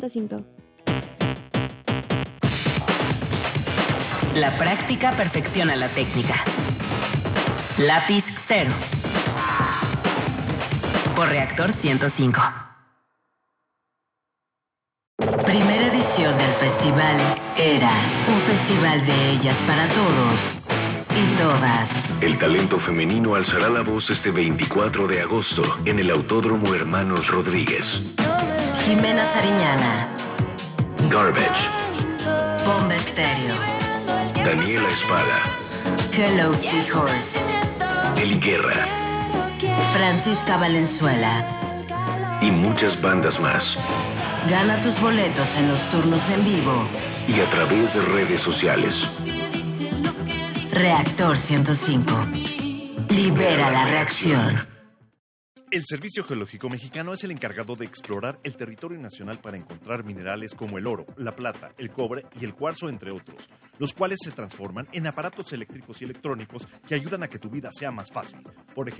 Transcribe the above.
5. La práctica perfecciona la técnica. Lápiz cero. Por Reactor 105. Primera edición del festival era un festival de ellas para todos y todas. El talento femenino alzará la voz este 24 de agosto en el Autódromo Hermanos Rodríguez. Jimena Sariñana, Garbage, Bomba Estéreo, Daniela Espada, Hello Seahorse, Eli Guerra Francisca Valenzuela. y muchas bandas más. Gana tus boletos en los turnos en vivo. Y a través de redes sociales. Reactor 105. Libera la reacción. El Servicio Geológico Mexicano es el encargado de explorar el territorio nacional para encontrar minerales como el oro, la plata, el cobre y el cuarzo, entre otros, los cuales se transforman en aparatos eléctricos y electrónicos que ayudan a que tu vida sea más fácil. Por ejemplo,